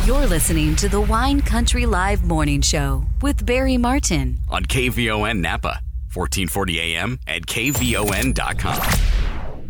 You're listening to the Wine Country Live Morning Show with Barry Martin on KVON Napa, 1440 AM and KVON.com.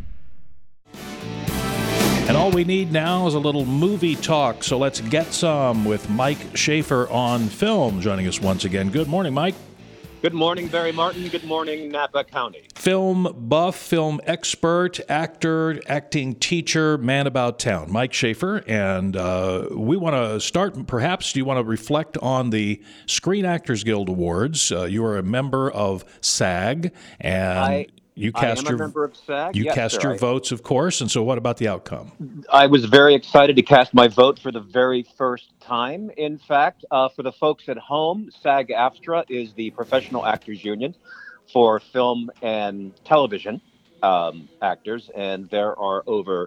And all we need now is a little movie talk, so let's get some with Mike Schaefer on film joining us once again. Good morning, Mike. Good morning, Barry Martin. Good morning, Napa County. Film buff, film expert, actor, acting teacher, man about town, Mike Schaefer. And we want to start, perhaps, do you want to reflect on the Screen Actors Guild Awards? You are a member of SAG, and I cast am a member of SAG. You yes, cast sir, your votes, of course. And so what about the outcome? I was very excited to cast my vote for the very first time. In fact, for the folks at home, SAG-AFTRA is the Professional Actors Union for film and television actors. And there are over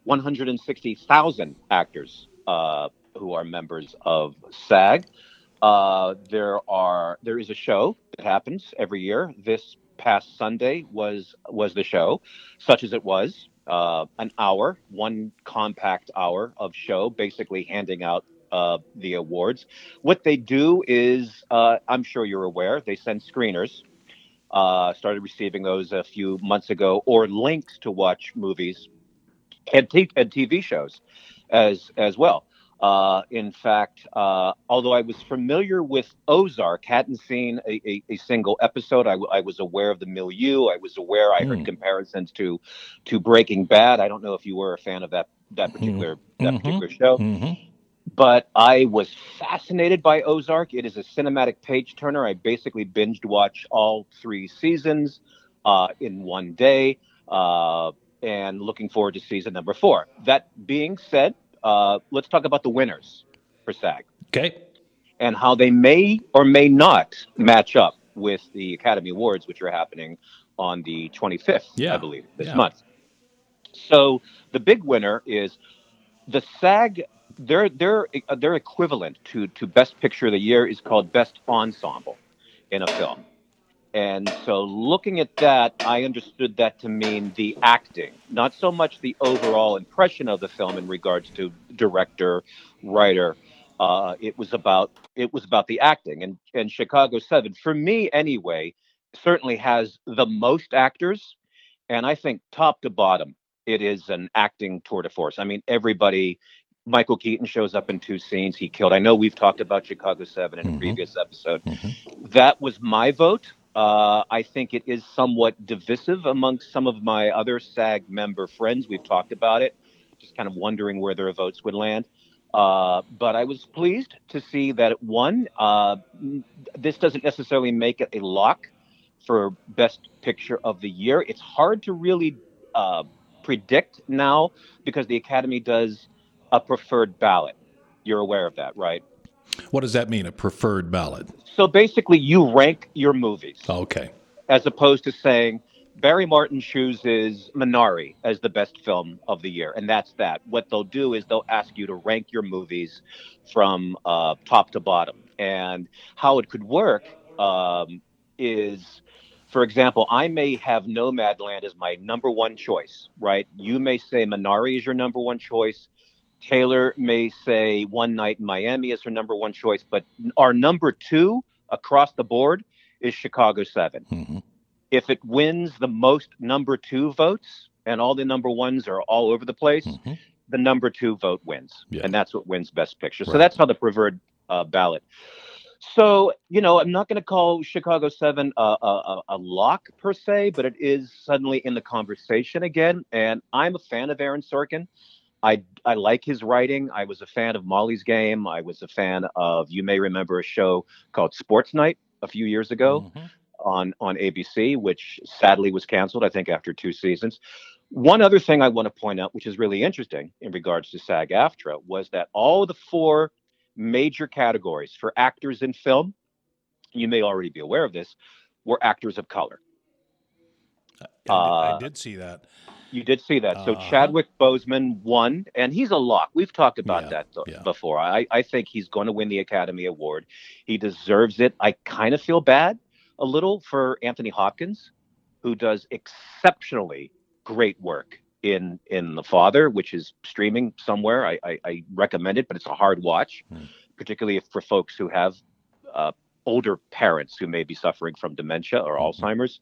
160,000 actors who are members of SAG. There is a show that happens every year. This past Sunday was the show, such as it was, an hour, one compact hour of show, basically handing out the awards. What they do is, I'm sure you're aware, they send screeners, started receiving those a few months ago, or links to watch movies and TV shows as well. In fact, although I was familiar with Ozark, hadn't seen a single episode. I was aware of the milieu. I was aware. I heard comparisons to Breaking Bad. I don't know if you were a fan of that particular show, but I was fascinated by Ozark. It is a cinematic page turner. I basically binged watched all 3 seasons in one day, and looking forward to season number 4. That being said, let's talk about the winners for SAG. Okay. And how they may or may not match up with the Academy Awards, which are happening on the 25th, I believe, this month. So the big winner is the SAG. Their equivalent to Best Picture of the Year is called Best Ensemble in a film. And so looking at that, I understood that to mean the acting, not so much the overall impression of the film in regards to director, writer. It was about the acting. And Chicago 7, for me anyway, certainly has the most actors. And I think top to bottom, it is an acting tour de force. I mean, everybody. Michael Keaton shows up in 2 scenes. He killed. I know we've talked about Chicago 7 in a previous episode. That was my vote. I think it is somewhat divisive amongst some of my other SAG member friends. We've talked about it, just kind of wondering where their votes would land. But I was pleased to see that it won. This doesn't necessarily make it a lock for Best Picture of the Year. It's hard to really predict now because the Academy does a preferred ballot. You're aware of that, right? What does that mean, a preferred ballot? So basically, you rank your movies. Okay. As opposed to saying, Barry Martin chooses Minari as the best film of the year, and that's that. What they'll do is they'll ask you to rank your movies from top to bottom. And how it could work is, for example, I may have Nomadland as my number 1 choice, right? You may say Minari is your number 1 choice. Taylor may say One Night in Miami is her number 1 choice, but our number 2 across the board is Chicago 7. If it wins the most number 2 votes and all the number 1s are all over the place, the number 2 vote wins. And that's what wins Best Picture. So that's how the preferred ballot. So, I'm not going to call Chicago 7 a lock per se, but it is suddenly in the conversation again. And I'm a fan of Aaron Sorkin. I like his writing. I was a fan of Molly's Game. I was a fan of, you may remember a show called Sports Night a few years ago on ABC, which sadly was canceled, I think, after 2 seasons. One other thing I want to point out, which is really interesting in regards to SAG-AFTRA, was that all the 4 major categories for actors in film, you may already be aware of this, were actors of color. I did see that. You did see that. So Chadwick Boseman won, and he's a lock. We've talked about that before. I think he's going to win the Academy Award. He deserves it. I kind of feel bad a little for Anthony Hopkins, who does exceptionally great work in The Father, which is streaming somewhere. I recommend it, but it's a hard watch, particularly for folks who have older parents who may be suffering from dementia or Alzheimer's.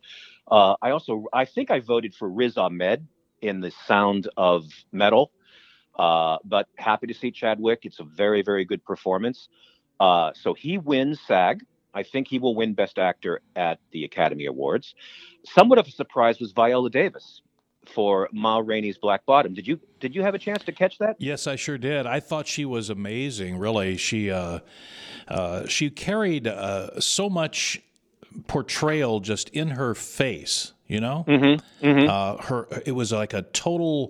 I think I voted for Riz Ahmed in The Sound of Metal, but happy to see Chadwick. It's a very, very good performance. So he wins SAG. I think he will win Best Actor at the Academy Awards. Somewhat of a surprise was Viola Davis for Ma Rainey's Black Bottom. Did you have a chance to catch that? Yes, I sure did. I thought she was amazing. Really, she carried so much portrayal just in her face. You know, it was like a total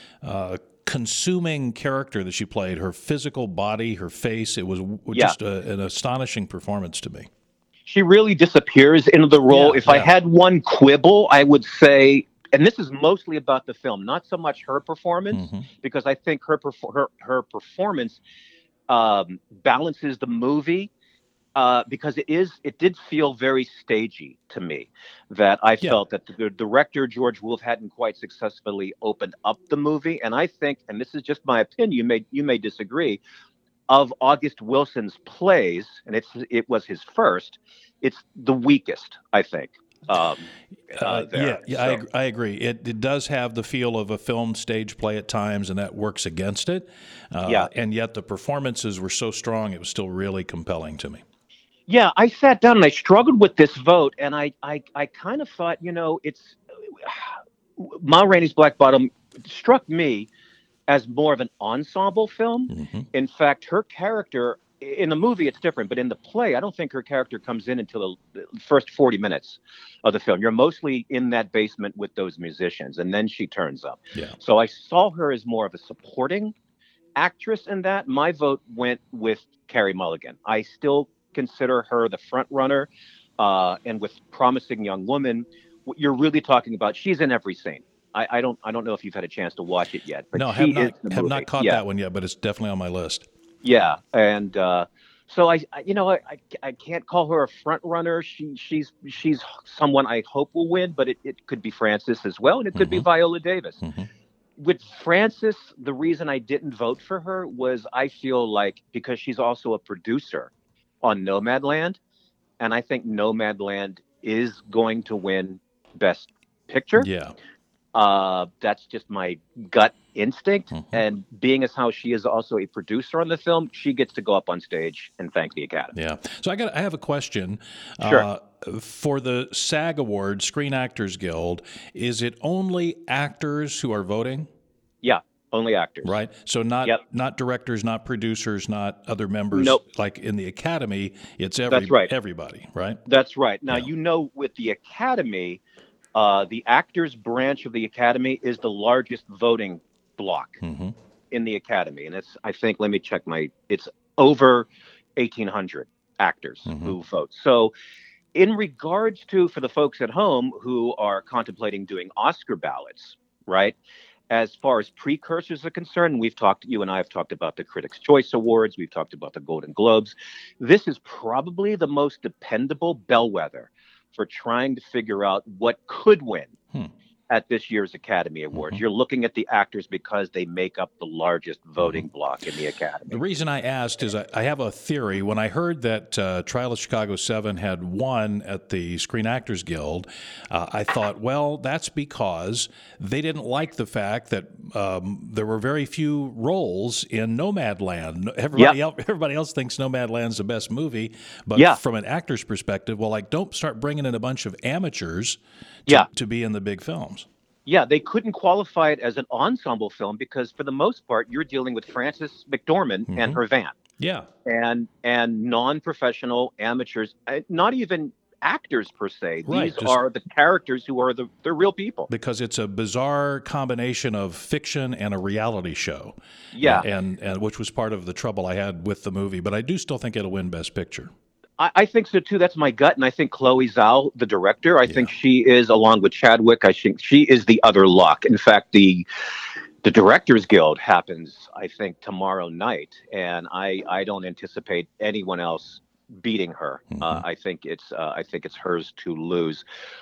consuming character that she played. Her physical body, her face. It was just an astonishing performance to me. She really disappears into the role. If I had one quibble, I would say, and this is mostly about the film, not so much her performance, because I think her performance balances the movie, because it did feel very stagey to me. That I felt that the director George Wolfe hadn't quite successfully opened up the movie, and I think, and this is just my opinion, you may disagree, of August Wilson's plays, and it was his first, it's the weakest, I think. I agree. It does have the feel of a filmed stage play at times, and that works against it. And yet the performances were so strong, it was still really compelling to me. Yeah, I sat down and I struggled with this vote, and I kind of thought, it's Ma Rainey's Black Bottom struck me as more of an ensemble film. In fact, her character in the movie, it's different, but in the play, I don't think her character comes in until the first 40 minutes of the film. You're mostly in that basement with those musicians, and then she turns up. So I saw her as more of a supporting actress in that. My vote went with Carey Mulligan. I still consider her the front runner, and with Promising Young Woman, you're really talking about, she's in every scene. I don't know if you've had a chance to watch it yet. But no, have not caught that one yet, but it's definitely on my list. Yeah, and so I can't call her a front runner. She's someone I hope will win, but it could be Frances as well, and it could be Viola Davis. With Frances, the reason I didn't vote for her was I feel like because she's also a producer on Nomadland, and I think Nomadland is going to win Best Picture. Yeah. That's just my gut instinct. And being as how she is also a producer on the film, she gets to go up on stage and thank the Academy. Yeah. So I have a question. Sure. For the SAG Awards, Screen Actors Guild, is it only actors who are voting? Yeah, only actors. Right. So not directors, not producers, not other members. Nope. Like in the Academy, it's everybody, right? That's right. Now, with the Academy, the actors branch of the Academy is the largest voting block in the Academy. And I think, let me check it's over 1,800 actors who vote. So in regards to, for the folks at home who are contemplating doing Oscar ballots, right? As far as precursors are concerned, you and I have talked about the Critics' Choice Awards. We've talked about the Golden Globes. This is probably the most dependable bellwether for trying to figure out what could win at this year's Academy Awards. You're looking at the actors because they make up the largest voting block in the Academy. The reason I asked is I have a theory. When I heard that Trial of Chicago 7 had won at the Screen Actors Guild, I thought, well, that's because they didn't like the fact that there were very few roles in Nomadland. Everybody else thinks Nomadland's the best movie, but from an actor's perspective, don't start bringing in a bunch of amateurs to be in the big films. Yeah, they couldn't qualify it as an ensemble film because, for the most part, you're dealing with Frances McDormand and her van. Yeah, and non-professional amateurs, not even actors per se. Right, These are the characters who are the real people. Because it's a bizarre combination of fiction and a reality show. Yeah, and which was part of the trouble I had with the movie. But I do still think it'll win Best Picture. I think so too. That's my gut, and I think Chloe Zhao, the director, I think she is, along with Chadwick, I think she is the other lock. In fact, the Directors Guild happens, I think, tomorrow night, and I don't anticipate anyone else beating her. Mm-hmm. I think it's hers to lose.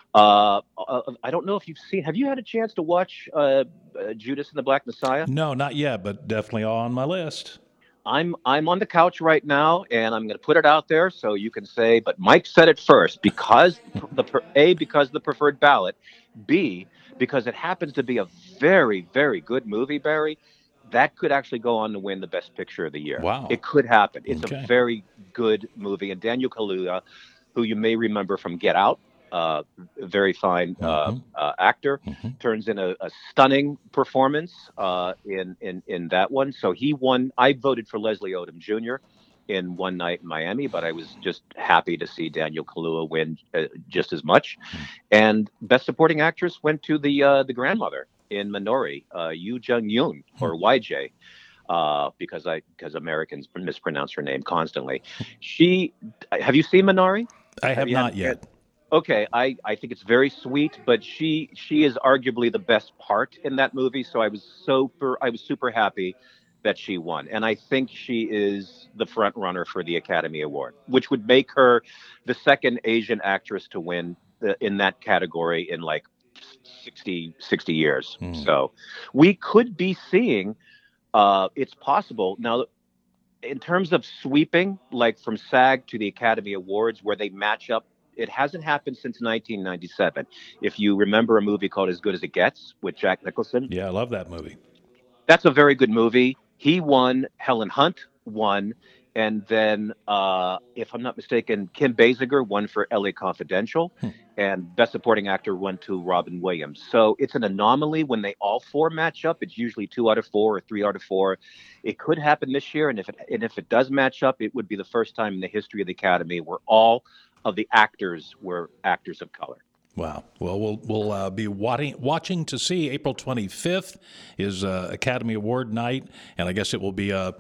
I don't know if have you had a chance to watch Judas and the Black Messiah? No, not yet, but definitely on my list. I'm on the couch right now, and I'm going to put it out there so you can say, but Mike said it first because because the preferred ballot, B, because it happens to be a very, very good movie, Barry. That could actually go on to win the Best Picture of the year. Wow. It could happen. It's Okay. a very good movie, and Daniel Kaluuya, who you may remember from Get Out, very fine actor, turns in a stunning performance in that one. So he won. I voted for Leslie Odom Jr. in One Night in Miami, but I was just happy to see Daniel Kaluuya win just as much. And Best Supporting Actress went to the grandmother in Minari, Yoo Jung-yoon, or YJ. Because Americans mispronounce her name constantly. Have you seen Minari? I have not yet. Okay, I think it's very sweet, but she is arguably the best part in that movie. So I was super happy that she won, and I think she is the front runner for the Academy Award, which would make her the second Asian actress to win in that category in like 60 years. So we could be seeing. It's possible now. In terms of sweeping, like from SAG to the Academy Awards, where they match up, it hasn't happened since 1997. If you remember a movie called As Good as It Gets with Jack Nicholson. Yeah, I love that movie. That's a very good movie. He won, Helen Hunt won, and then, if I'm not mistaken, Kim Basinger won for LA Confidential, and Best Supporting Actor went to Robin Williams. So it's an anomaly when they all four match up. It's usually 2 out of 4 or 3 out of 4. It could happen this year, and if it does match up, it would be the first time in the history of the Academy where all of the actors were actors of color. Wow. Well, we'll be watching to see. April 25th is Academy Award night, and I guess it will be a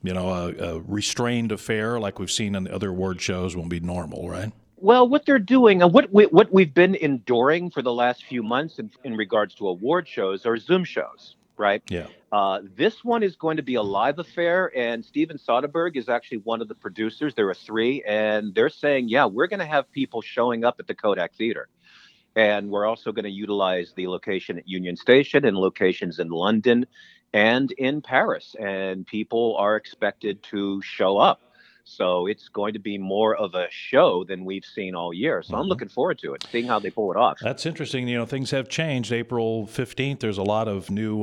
restrained affair like we've seen in other award shows. Won't be normal, right? Well, what they're doing and what we've been enduring for the last few months in regards to award shows are Zoom shows, right? Yeah. This one is going to be a live affair, and Steven Soderbergh is actually one of the producers. There are 3, and they're saying, yeah, we're going to have people showing up at the Kodak Theater. And we're also going to utilize the location at Union Station and locations in London and in Paris. And people are expected to show up. So it's going to be more of a show than we've seen all year. So I'm looking forward to it, seeing how they pull it off. That's interesting. Things have changed. April 15th, there's a lot of new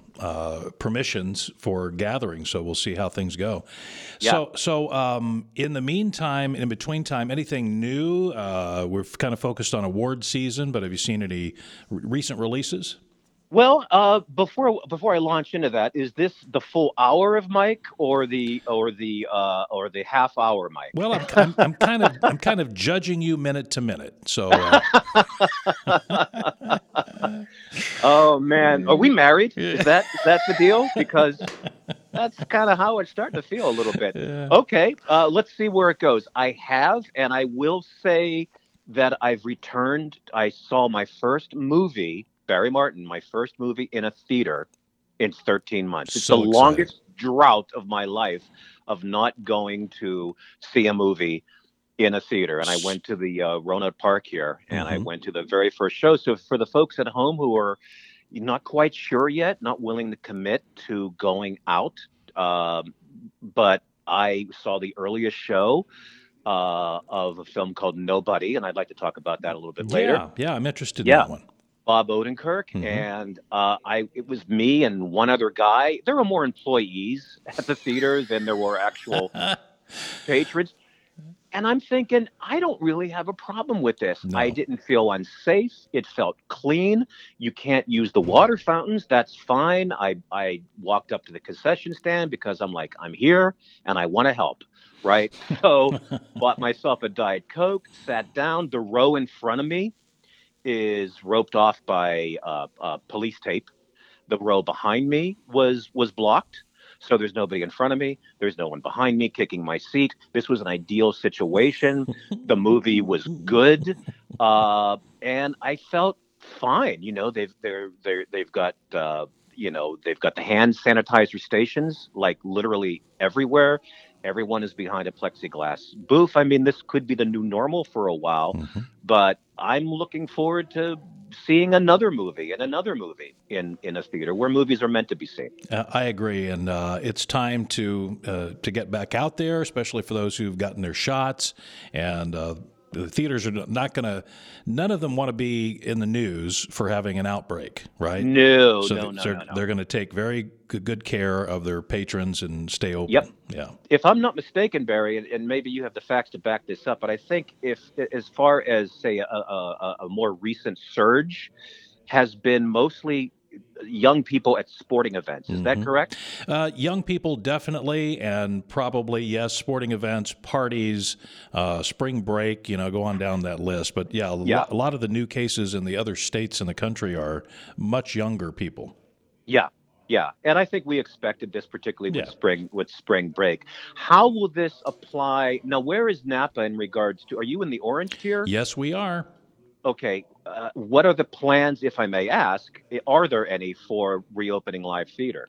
permissions for gatherings. So we'll see how things go. Yeah. So in the meantime, in between time, anything new? We've kind of focused on award season, but have you seen any recent releases? Well, before I launch into that, is this the full hour of Mike or the half hour Mike? Well, I'm kind of judging you minute to minute. So. Oh man, are we married? Is that the deal? Because that's kind of how it's starting to feel a little bit. Yeah. Okay, let's see where it goes. I have, and I will say that I've returned. I saw my first movie. Barry Martin, my first movie in a theater in 13 months. It's the longest drought of my life of not going to see a movie in a theater. And I went to the Roanoke Park here, and I went to the very first show. So for the folks at home who are not quite sure yet, not willing to commit to going out, but I saw the earliest show of a film called Nobody, and I'd like to talk about that a little bit later. Yeah, I'm interested in that one. Bob Odenkirk, and it was me and one other guy. There were more employees at the theater than there were actual patrons. And I'm thinking, I don't really have a problem with this. No. I didn't feel unsafe. It felt clean. You can't use the water fountains. That's fine. I walked up to the concession stand because I'm like, I'm here and I want to help. Right. So bought myself a Diet Coke, sat down. The row in front of me is roped off by police tape. The row behind me was blocked. So there's nobody in front of me. There's no one behind me kicking my seat. This was an ideal situation. The movie was good. And I felt fine. They've got they've got the hand sanitizer stations like literally everywhere. Everyone is behind a plexiglass booth. I mean, this could be the new normal for a while, but I'm looking forward to seeing another movie and another movie in a theater where movies are meant to be seen. I agree, and it's time to get back out there, especially for those who've gotten their shots. And the theaters are not going to. None of them want to be in the news for having an outbreak, right? No. They're going to take very good care of their patrons and stay open. Yep. Yeah. If I'm not mistaken, Barry, and maybe you have the facts to back this up, but I think if, as far as say a more recent surge, has been mostly young people at sporting events. Is that correct? Young people, definitely, and probably, yes, sporting events, parties, spring break, go on down that list. But a lot of the new cases in the other states in the country are much younger people. Yeah, and I think we expected this, particularly with spring break. How will this apply? Now, where is Napa in regards to, are you in the orange tier? Yes, we are. Okay, what are the plans, if I may ask? Are there any for reopening live theater?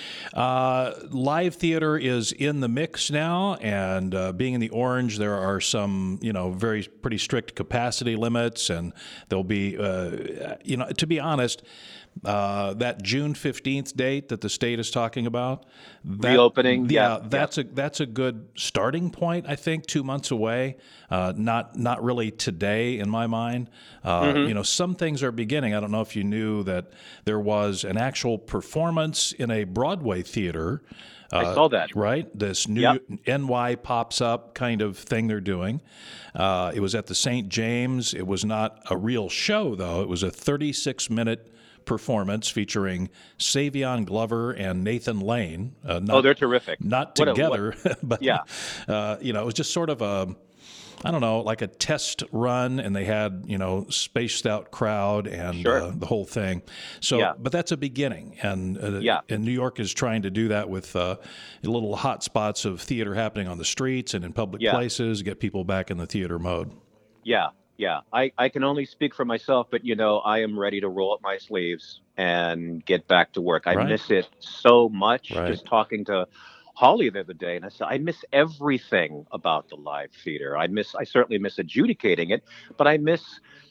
Live theater is in the mix now, and being in the orange, there are some, pretty strict capacity limits, and there'll be, to be honest, that June 15th date that the state is talking about, reopening. That's a good starting point. I think 2 months away, not really today in my mind. Some things are beginning. I don't know if you knew that there was an actual performance in a Broadway theater. I saw that. Right? This new NY Pops Up kind of thing they're doing. It was at the St. James. It was not a real show, though. It was a 36-minute performance featuring Savion Glover and Nathan Lane. They're terrific. Not together, but it was just sort of like a test run, and they had, spaced out crowd and the whole thing. So, but that's a beginning, and New York is trying to do that with little hot spots of theater happening on the streets and in public places, get people back in the theater mode. Yeah, I can only speak for myself, but I am ready to roll up my sleeves and get back to work. I miss it so much. Just talking to Holly the other day, and I said, I miss everything about the live theater. I certainly miss adjudicating it, but I miss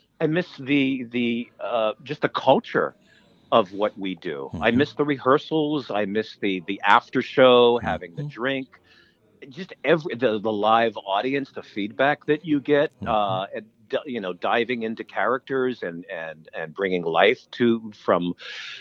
the just the culture of what we do. I miss the rehearsals. I miss the after show, having the drink. Just the live audience, the feedback that you get, diving into characters and bringing life from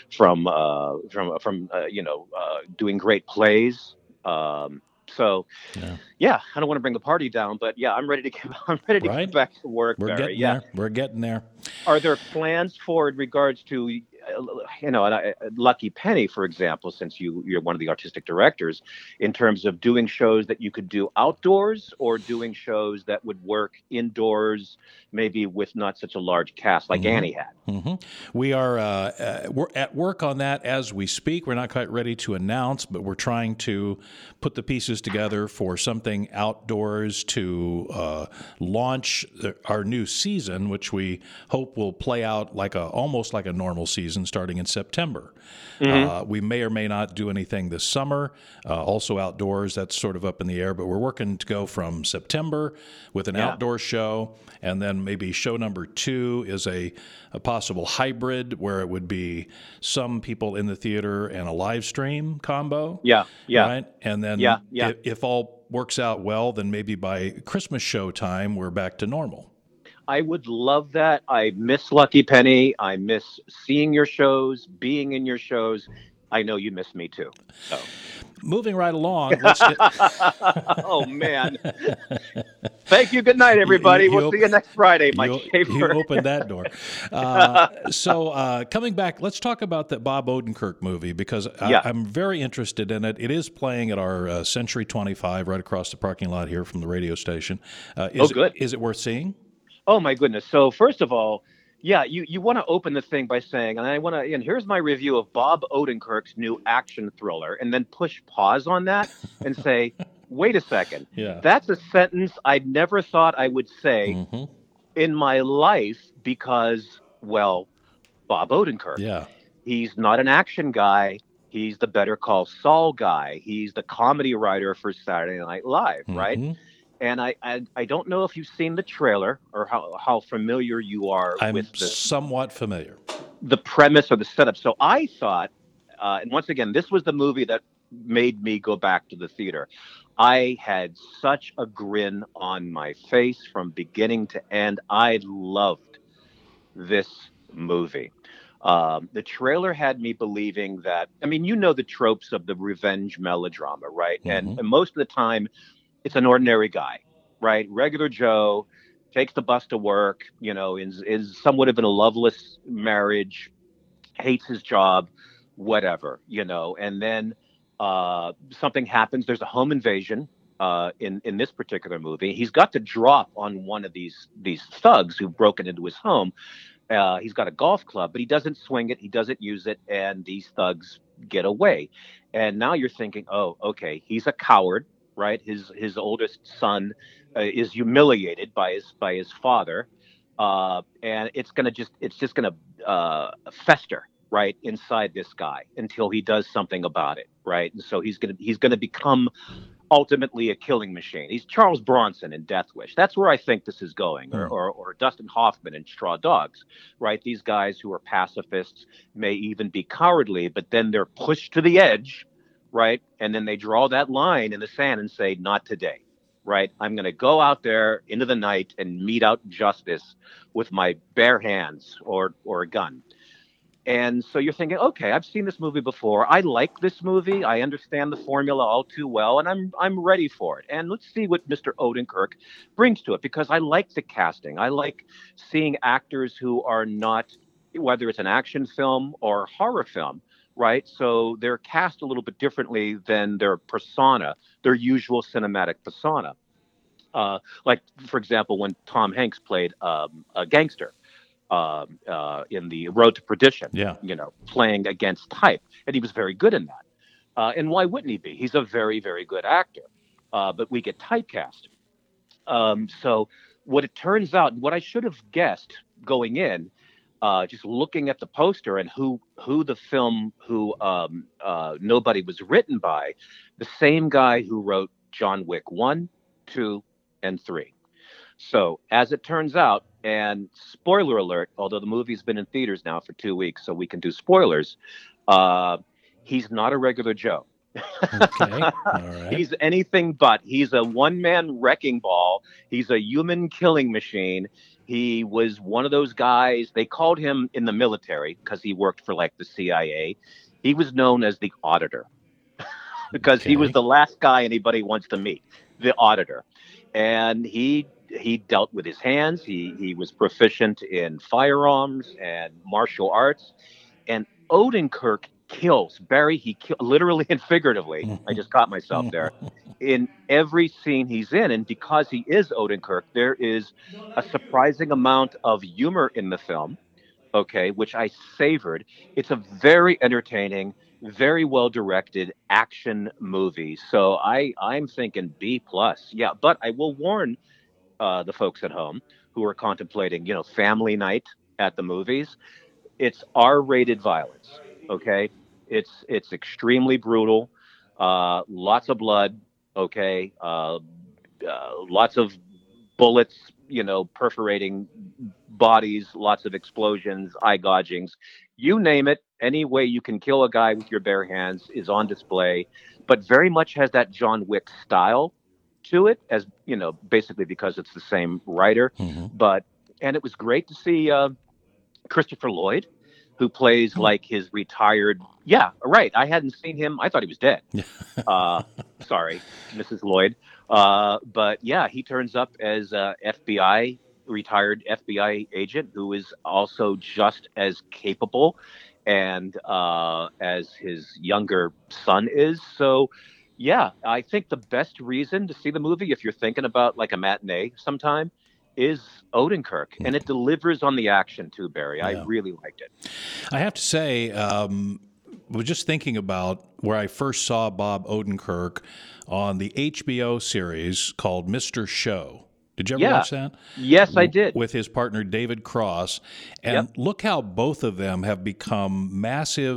doing great plays. I don't want to bring the party down, but I'm ready to get back to work. We're getting there. Are there plans for in regards to Lucky Penny, for example, since you're one of the artistic directors, in terms of doing shows that you could do outdoors or doing shows that would work indoors, maybe with not such a large cast like Annie had? We are we're at work on that as we speak. We're not quite ready to announce, but we're trying to put the pieces together for something outdoors to launch our new season, which we hope will play out almost like a normal season starting in September. We may or may not do anything this summer, also outdoors. That's sort of up in the air, but we're working to go from September with an outdoor show, and then maybe show number 2 is a possible hybrid where it would be some people in the theater and a live stream combo. Right? And then if all works out well, then maybe by Christmas show time, we're back to normal. I would love that. I miss Lucky Penny. I miss seeing your shows, being in your shows. I know you miss me too. So. Moving right along. Oh, man. Thank you. Good night, everybody. We'll see you next Friday, Mike Schaefer. You opened that door. So coming back, let's talk about that Bob Odenkirk movie, because I'm very interested in it. It is playing at our Century 25 right across the parking lot here from the radio station. Good. Is it worth seeing? Oh, my goodness. So first of all, you want to open the thing by saying, and here's my review of Bob Odenkirk's new action thriller, and then push pause on that and say, wait a second. That's a sentence I never thought I would say in my life because, Bob Odenkirk. He's not an action guy. He's the Better Call Saul guy. He's the comedy writer for Saturday Night Live, right? Mm-hmm. And I don't know if you've seen the trailer or how familiar you are I'm with somewhat familiar. The premise or the setup. So I thought, and once again, this was the movie that made me go back to the theater. I had such a grin on my face from beginning to end. I loved this movie. The trailer had me believing that, I mean, you know the tropes of the revenge melodrama, right? Mm-hmm. And most of the time, it's an ordinary guy, right? Regular Joe, takes the bus to work, is somewhat of in a loveless marriage, hates his job, whatever, and then something happens. There's a home invasion in this particular movie. He's got to drop on one of these thugs who've broken into his home. He's got a golf club, but he doesn't swing it. He doesn't use it. And these thugs get away. And now you're thinking, oh, okay, he's a coward, right? His oldest son is humiliated by his father. And it's just going to fester, right, inside this guy until he does something about it, right? And so he's going to become ultimately a killing machine. He's Charles Bronson in Death Wish. That's where I think this is going, or Dustin Hoffman in Straw Dogs, right? These guys who are pacifists may even be cowardly, but then they're pushed to the edge, right? And then they draw that line in the sand and say, not today, right? I'm going to go out there into the night and mete out justice with my bare hands or a gun. And so you're thinking, okay, I've seen this movie before. I like this movie. I understand the formula all too well, and I'm ready for it. And let's see what Mr. Odenkirk brings to it, because I like the casting. I like seeing actors who are not, whether it's an action film or horror film, right? So they're cast a little bit differently than their persona, their usual cinematic persona. Like, for example, when Tom Hanks played a gangster in the Road to Perdition, playing against type. And he was very good in that. And why wouldn't he be? He's a very, very good actor. But we get typecast. So what it turns out, what I should have guessed going in, just looking at the poster and who the film, Nobody was written by, the same guy who wrote John Wick 1, 2, and 3. So as it turns out, and spoiler alert, although the movie's been in theaters now for 2 weeks, so we can do spoilers, he's not a regular Joe. Okay. All right. He's anything but. He's a one-man wrecking ball. He's a human killing machine. He was one of those guys, they called him in the military because he worked for like the CIA. He was known as the Auditor because he was the last guy anybody wants to meet, the Auditor. And he dealt with his hands. He was proficient in firearms and martial arts. And Odenkirk kills. Barry, he literally and figuratively. I just caught myself there. In every scene he's in. And because he is Odenkirk, there is a surprising amount of humor in the film, which I savored. It's a very entertaining, very well-directed action movie. So I'm thinking B+. Yeah, but I will warn the folks at home who are contemplating, family night at the movies. It's R-rated violence. Okay, it's extremely brutal. Lots of blood. Okay, lots of bullets. Perforating bodies. Lots of explosions, eye gougings. You name it. Any way you can kill a guy with your bare hands is on display. But very much has that John Wick style to it, as basically because it's the same writer. And it was great to see Christopher Lloyd, who plays like his retired. Yeah, right. I hadn't seen him. I thought he was dead. Sorry, Mrs. Lloyd. But yeah, he turns up as a retired FBI agent who is also just as capable and as his younger son is. So yeah, I think the best reason to see the movie, if you're thinking about like a matinee sometime, is Odenkirk. And it delivers on the action too, Barry. Yeah. I really liked it. I have to say, I was just thinking about where I first saw Bob Odenkirk on the HBO series called Mr. Show. Did you ever watch that? Yes, I did. With his partner, David Cross. And look how both of them have become massive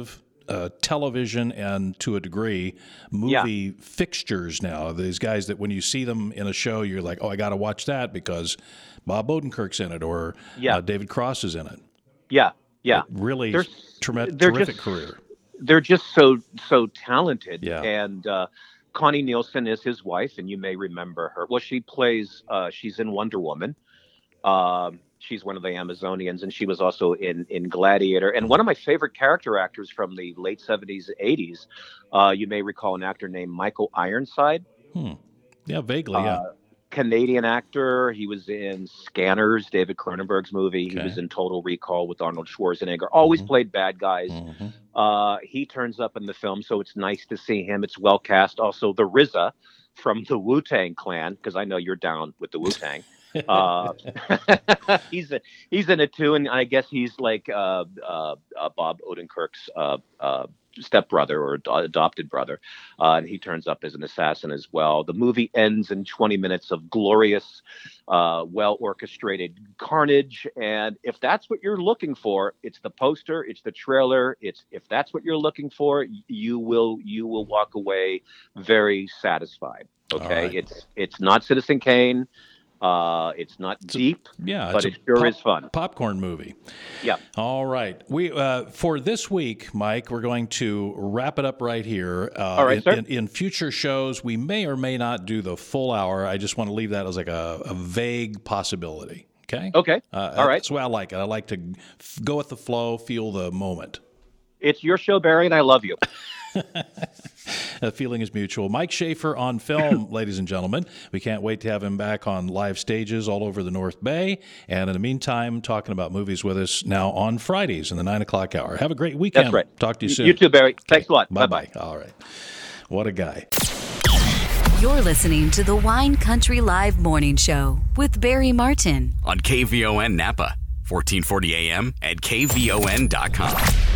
television and, to a degree, movie fixtures now. These guys that when you see them in a show, you're like, oh, I got to watch that because Bob Odenkirk's in it or David Cross is in it. Yeah. Really terrific career. They're just so talented. Yeah. And Connie Nielsen is his wife, and you may remember her. Well, she plays, she's in Wonder Woman. She's one of the Amazonians, and she was also in Gladiator. And one of my favorite character actors from the late 70s, 80s, you may recall an actor named Michael Ironside. Yeah, vaguely, yeah. Canadian actor. He was in Scanners, David Cronenberg's movie. He was in Total Recall with Arnold Schwarzenegger. Always played bad guys. He turns up in the film, so it's nice to see him. It's well cast. Also, the RZA from the Wu-Tang Clan, because I know you're down with the Wu-Tang. He's in it too, and I guess he's like Bob Odenkirk's stepbrother or adopted brother, and he turns up as an assassin as well. The movie ends in 20 minutes of glorious, well orchestrated carnage, and if that's what you're looking for, it's the poster, it's the trailer. If that's what you're looking for, you will walk away very satisfied. Okay, right. It's not Citizen Kane. It's not deep, but it sure is fun. Popcorn movie. Yeah. All right. We for this week, Mike, we're going to wrap it up right here. All right, sir. In future shows, we may or may not do the full hour. I just want to leave that as like a vague possibility. Okay? Okay. All right. That's the way I like it. I like to go with the flow, feel the moment. It's your show, Barry, and I love you. The feeling is mutual. Mike Schaefer on film, ladies and gentlemen. We can't wait to have him back on live stages all over the North Bay. And in the meantime, talking about movies with us now on Fridays in the 9 o'clock hour. Have a great weekend. That's right. Talk to you soon. You too, Barry. Okay. Thanks a lot. Bye-bye. All right. What a guy. You're listening to the Wine Country Live Morning Show with Barry Martin on KVON Napa, 1440 AM at KVON.com.